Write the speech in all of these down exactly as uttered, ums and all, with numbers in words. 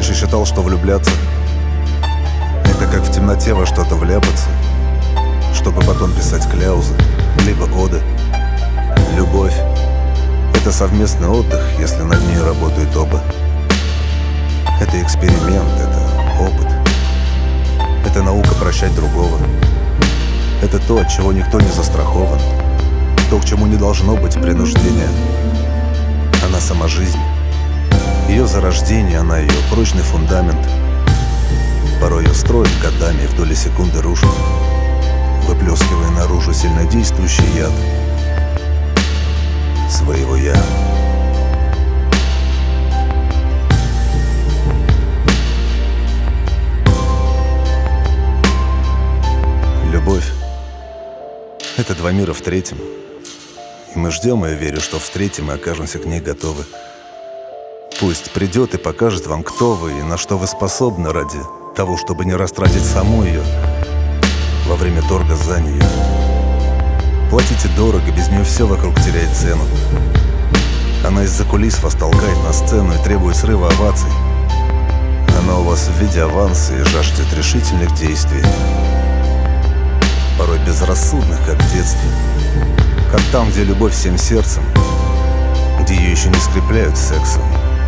Раньше считал, что влюбляться — это как в темноте во что-то вляпаться, чтобы потом писать кляузы, либо оды. Любовь — это совместный отдых, если над ней работают оба. Это эксперимент, это опыт. Это наука прощать другого. Это то, от чего никто не застрахован. То, к чему не должно быть принуждения. Она сама жизнь. Ее зарождение, она ее прочный фундамент. Порой ее строят годами, в доли секунды рушат, выплескивая наружу сильнодействующий яд своего «я». Любовь — это два мира в третьем. И мы ждем, и я верю, что встретим и окажемся к ней готовы. Пусть придет и покажет вам, кто вы и на что вы способны ради того, чтобы не растратить саму ее во время торга за нее. Платите дорого, без нее все вокруг теряет цену. Она из-за кулис вас толкает на сцену и требует срыва оваций. Она у вас в виде аванса и жаждет решительных действий, порой безрассудных, как в детстве. Как там, где любовь всем сердцем, где ее еще не скрепляют сексом.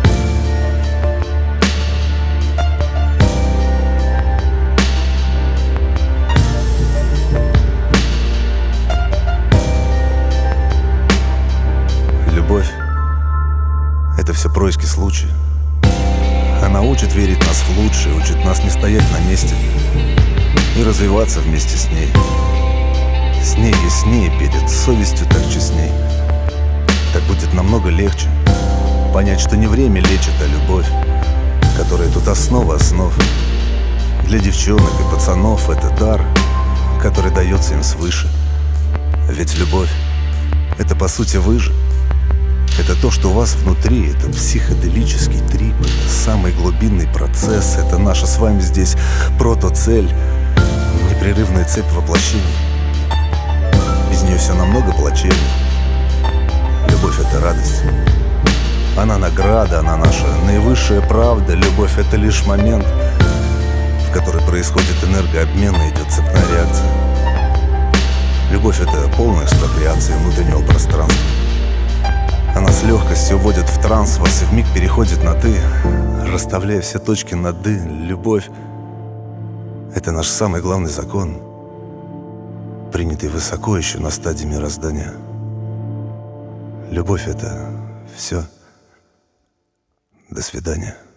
Любовь — это все происки случая. Она учит верить нас в лучшее, учит нас не стоять на месте и развиваться вместе с ней. С ней яснее, перед совестью так честней. Так будет намного легче понять, что не время лечит, а любовь, которая тут основа основ. Для девчонок и пацанов это дар, который дается им свыше. Ведь любовь — это по сути вы же. Это то, что у вас внутри, это психоделический трип, это самый глубинный процесс, это наша с вами здесь протоцель, непрерывная цепь воплощений. Без нее все намного плачевнее. Любовь — это радость. Она награда, она наша наивысшая правда. Любовь — это лишь момент, в который происходит энергообмен и идет цепная реакция. Любовь — это полная экспроприация внутреннего пространства. Она с легкостью вводит в транс вас и вмиг переходит на «ты», расставляя все точки над «ы». Любовь — это наш самый главный закон, принятый высоко еще на стадии мироздания. Любовь — это все. До свидания.